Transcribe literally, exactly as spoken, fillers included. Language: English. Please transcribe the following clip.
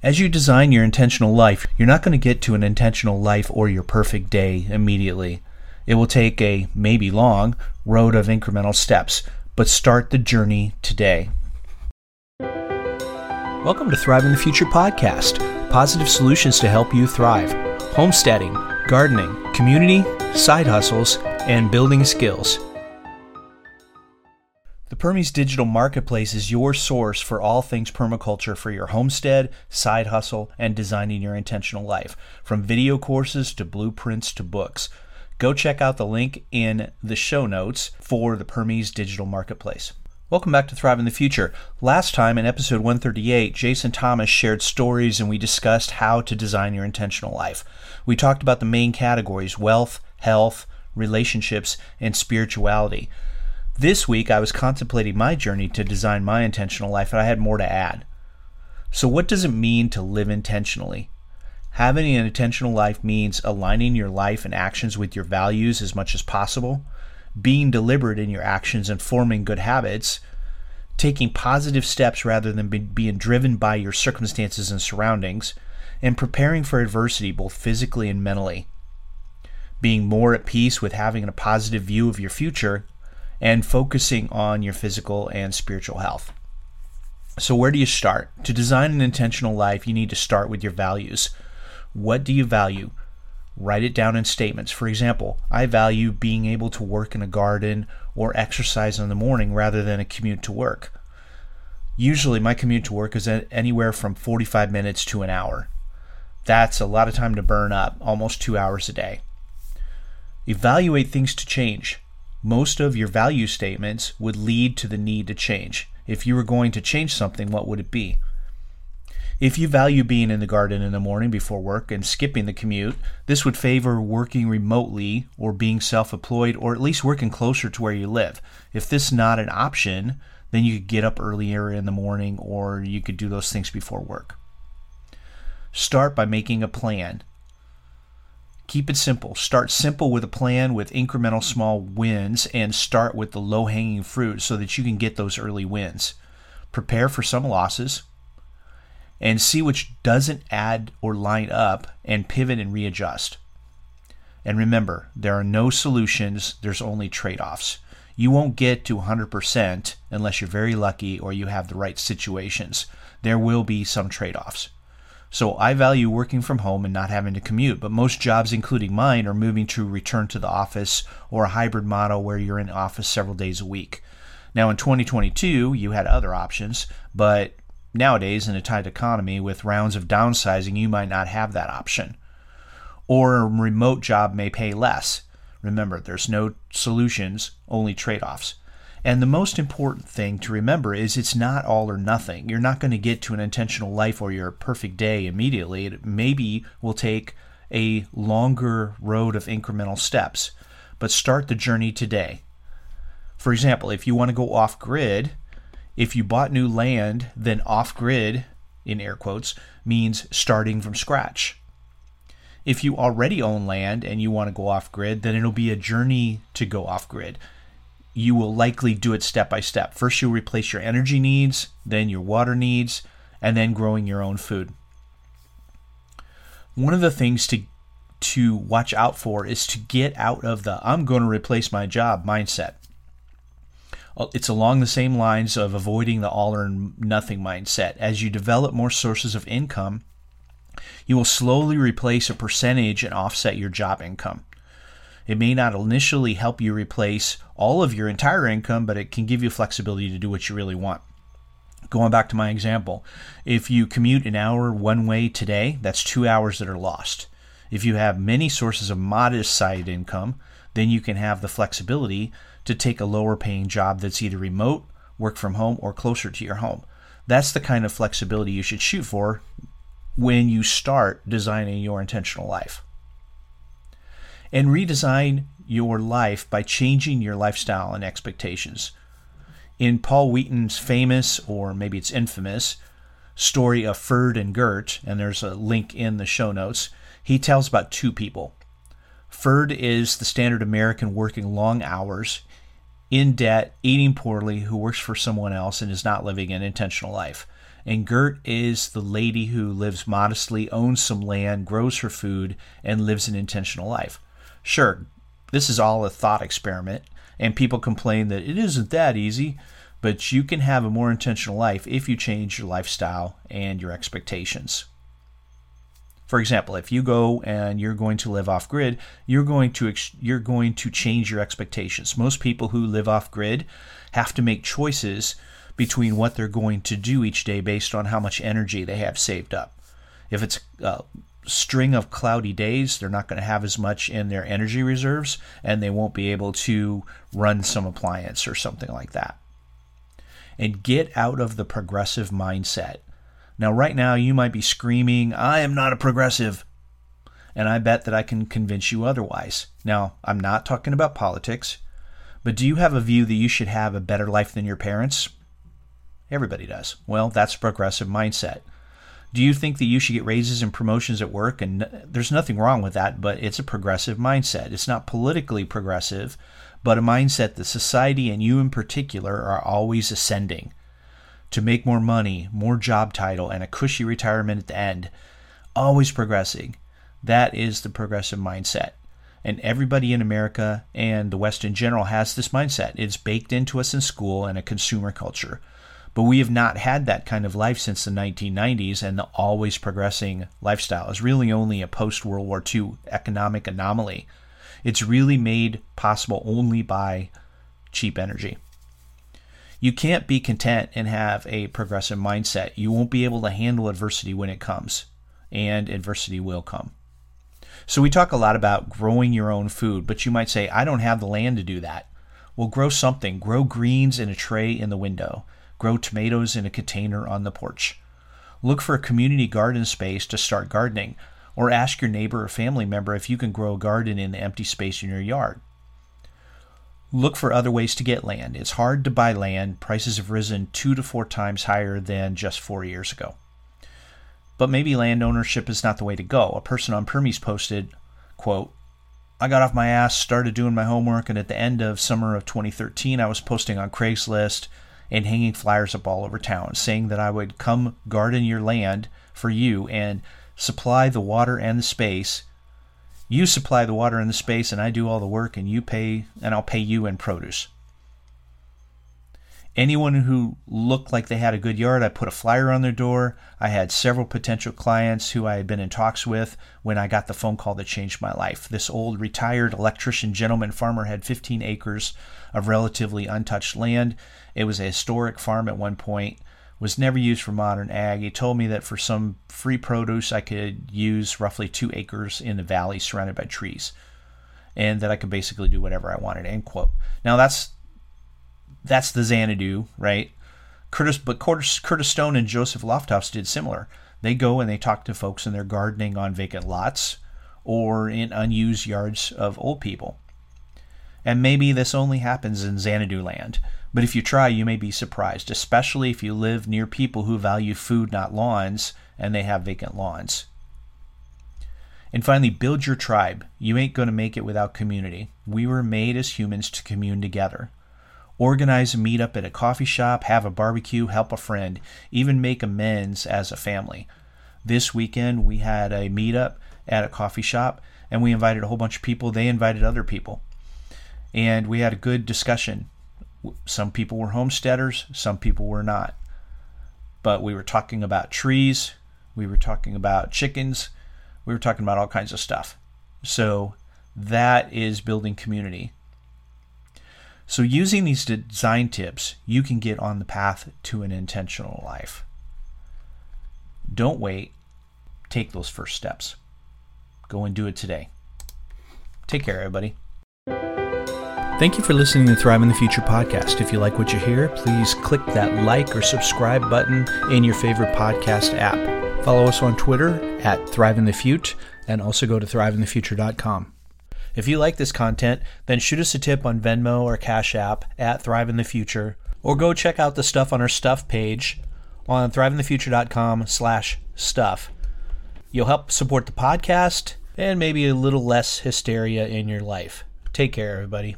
As you design your intentional life, you're not going to get to an intentional life or your perfect day immediately. It will take a, maybe long, road of incremental steps, but start the journey today. Welcome to Thrive in the Future podcast, positive solutions to help you thrive. Homesteading, gardening, community, side hustles, and building skills. The Permies Digital Marketplace is your source for all things permaculture for your homestead, side hustle, and designing your intentional life. From video courses to blueprints to books. Go check out the link in the show notes for the Permies Digital Marketplace. Welcome back to Thrive in the Future. Last time in episode one thirty-eight, Jason Thomas shared stories and we discussed how to design your intentional life. We talked about the main categories: wealth, health, relationships, and spirituality. This week, I was contemplating my journey to design my intentional life, and I had more to add. So what does it mean to live intentionally? Having an intentional life means aligning your life and actions with your values as much as possible, being deliberate in your actions and forming good habits, taking positive steps rather than be, being driven by your circumstances and surroundings, and preparing for adversity both physically and mentally, being more at peace with having a positive view of your future, and focusing on your physical and spiritual health. So where do you start? To design an intentional life, you need to start with your values. What do you value? Write it down in statements. For example, I value being able to work in a garden or exercise in the morning rather than a commute to work. Usually my commute to work is anywhere from forty-five minutes to an hour. That's a lot of time to burn up, almost two hours a day. Evaluate things to change. Most of your value statements would lead to the need to change. If you were going to change something, what would it be? If you value being in the garden in the morning before work and skipping the commute, this would favor working remotely or being self-employed or at least working closer to where you live. If this is not an option, then you could get up earlier in the morning or you could do those things before work. Start by making a plan. Keep it simple. Start simple with a plan with incremental small wins and start with the low-hanging fruit so that you can get those early wins. Prepare for some losses and see which doesn't add or line up and pivot and readjust. And remember, there are no solutions, there's only trade-offs. You won't get to one hundred percent unless you're very lucky or you have the right situations. There will be some trade-offs. So I value working from home and not having to commute, but most jobs, including mine, are moving to return to the office or a hybrid model where you're in the office several days a week. Now in twenty twenty-two, you had other options, but nowadays in a tight economy with rounds of downsizing, you might not have that option. Or a remote job may pay less. Remember, there's no solutions, only trade-offs. And the most important thing to remember is it's not all or nothing. You're not going to get to an intentional life or your perfect day immediately. It maybe will take a longer road of incremental steps, but start the journey today. For example, if you want to go off-grid, if you bought new land, then off-grid, in air quotes, means starting from scratch. If you already own land and you want to go off-grid, then it'll be a journey to go off-grid. You will likely do it step by step. First, you'll replace your energy needs, then your water needs, and then growing your own food. One of the things to to watch out for is to get out of the I'm going to replace my job mindset. It's along the same lines of avoiding the all or nothing mindset. As you develop more sources of income, you will slowly replace a percentage and offset your job income. It may not initially help you replace all of your entire income, but it can give you flexibility to do what you really want. Going back to my example, if you commute an hour one way today, that's two hours that are lost. If you have many sources of modest side income, then you can have the flexibility to take a lower paying job that's either remote, work from home, or closer to your home. That's the kind of flexibility you should shoot for when you start designing your intentional life. And redesign your life by changing your lifestyle and expectations. In Paul Wheaton's famous, or maybe it's infamous, story of Ferd and Gert, and there's a link in the show notes, he tells about two people. Ferd is the standard American working long hours, in debt, eating poorly, who works for someone else and is not living an intentional life. And Gert is the lady who lives modestly, owns some land, grows her food, and lives an intentional life. Sure, this is all a thought experiment, and people complain that it isn't that easy, but you can have a more intentional life if you change your lifestyle and your expectations. For example, if you go and you're going to live off grid, you're going to you're going to change your expectations. Most people who live off grid have to make choices between what they're going to do each day based on how much energy they have saved up. If it's a string of cloudy days, they're not going to have as much in their energy reserves, and they won't be able to run some appliance or something like that. And get out of the progressive mindset. Now, right now, you might be screaming, I am not a progressive. And I bet that I can convince you otherwise. Now, I'm not talking about politics, but do you have a view that you should have a better life than your parents? Everybody does. Well, that's a progressive mindset. Do you think that you should get raises and promotions at work? And there's nothing wrong with that, but it's a progressive mindset. It's not politically progressive, but a mindset that society and you in particular are always ascending. To make more money, more job title, and a cushy retirement at the end. Always progressing. That is the progressive mindset. And everybody in America and the West in general has this mindset. It's baked into us in school and a consumer culture. But we have not had that kind of life since the nineteen nineties, and the always progressing lifestyle is really only a post-World War Two economic anomaly. It's really made possible only by cheap energy. You can't be content and have a progressive mindset. You won't be able to handle adversity when it comes, and adversity will come. So we talk a lot about growing your own food, but you might say, I don't have the land to do that. Well, grow something. Grow greens in a tray in the window. Grow tomatoes in a container on the porch. Look for a community garden space to start gardening, or ask your neighbor or family member if you can grow a garden in the empty space in your yard. Look for other ways to get land. It's hard to buy land. Prices have risen two to four times higher than just four years ago. But maybe land ownership is not the way to go. A person on Permies posted, quote, I got off my ass, started doing my homework, and at the end of summer of twenty thirteen, I was posting on Craigslist and hanging flyers up all over town saying that I would come garden your land for you and supply the water and the space. You supply the water and the space, and I do all the work, and you pay, and I'll pay you in produce. Anyone who looked like they had a good yard, I put a flyer on their door. I had several potential clients who I had been in talks with when I got the phone call that changed my life. This old retired electrician gentleman farmer had fifteen acres of relatively untouched land. It was a historic farm at one point, was never used for modern ag. He told me that for some free produce, I could use roughly two acres in the valley surrounded by trees, and that I could basically do whatever I wanted, end quote. Now, that's that's the Xanadu, right? Curtis, but Curtis, Curtis Stone and Joseph Lofthouse did similar. They go and they talk to folks and they're gardening on vacant lots or in unused yards of old people. And maybe this only happens in Xanadu land. But if you try, you may be surprised, especially if you live near people who value food, not lawns, and they have vacant lawns. And finally, build your tribe. You ain't going to make it without community. We were made as humans to commune together. Organize a meetup at a coffee shop, have a barbecue, help a friend, even make amends as a family. This weekend, we had a meetup at a coffee shop, and we invited a whole bunch of people. They invited other people. And we had a good discussion. Some people were homesteaders, some people were not. But we were talking about trees, we were talking about chickens, we were talking about all kinds of stuff. So that is building community. So using these design tips, you can get on the path to an intentional life. Don't wait. Take those first steps. Go and do it today. Take care, everybody. Thank you for listening to the Thrive in the Future podcast. If you like what you hear, please click that like or subscribe button in your favorite podcast app. Follow us on Twitter at Thrive in the Fute, and also go to thrive in the future dot com. If you like this content, then shoot us a tip on Venmo or Cash App at Thrive in the Future, or go check out the stuff on our stuff page on thrive in the future dot com slash stuff. You'll help support the podcast and maybe a little less hysteria in your life. Take care, everybody.